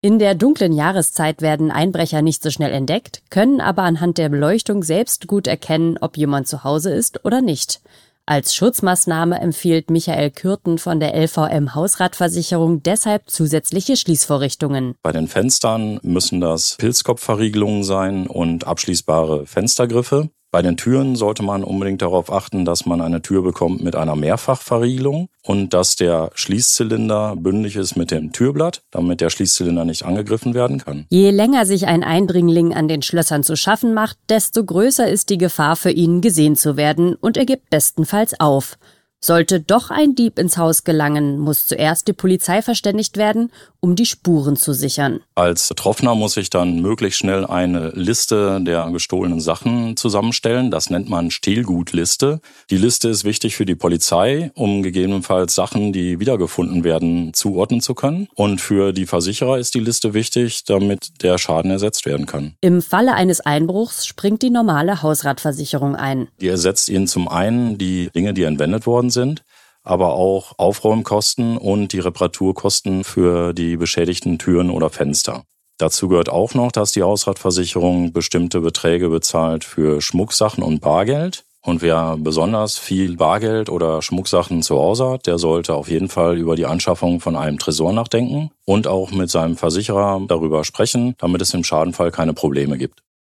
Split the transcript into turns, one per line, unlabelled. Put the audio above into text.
In der dunklen Jahreszeit werden Einbrecher nicht so schnell entdeckt, können aber anhand der Beleuchtung selbst gut erkennen, ob jemand zu Hause ist oder nicht. Als Schutzmaßnahme empfiehlt Michael Kürten von der LVM Hausratversicherung deshalb zusätzliche Schließvorrichtungen.
Bei den Fenstern müssen das Pilzkopfverriegelungen sein und abschließbare Fenstergriffe. Bei den Türen sollte man unbedingt darauf achten, dass man eine Tür bekommt mit einer Mehrfachverriegelung und dass der Schließzylinder bündig ist mit dem Türblatt, damit der Schließzylinder nicht angegriffen werden kann.
Je länger sich ein Eindringling an den Schlössern zu schaffen macht, desto größer ist die Gefahr für ihn, gesehen zu werden, und er gibt bestenfalls auf. Sollte doch ein Dieb ins Haus gelangen, muss zuerst die Polizei verständigt werden, um die Spuren zu sichern.
Als Betroffener muss ich dann möglichst schnell eine Liste der gestohlenen Sachen zusammenstellen. Das nennt man Stehlgutliste. Die Liste ist wichtig für die Polizei, um gegebenenfalls Sachen, die wiedergefunden werden, zuordnen zu können. Und für die Versicherer ist die Liste wichtig, damit der Schaden ersetzt werden kann.
Im Falle eines Einbruchs springt die normale Hausratversicherung ein.
Die ersetzt Ihnen zum einen die Dinge, die entwendet worden sind, aber auch Aufräumkosten und die Reparaturkosten für die beschädigten Türen oder Fenster. Dazu gehört auch noch, dass die Hausratversicherung bestimmte Beträge bezahlt für Schmucksachen und Bargeld. Und wer besonders viel Bargeld oder Schmucksachen zu Hause hat, der sollte auf jeden Fall über die Anschaffung von einem Tresor nachdenken und auch mit seinem Versicherer darüber sprechen, damit es im Schadenfall keine Probleme gibt.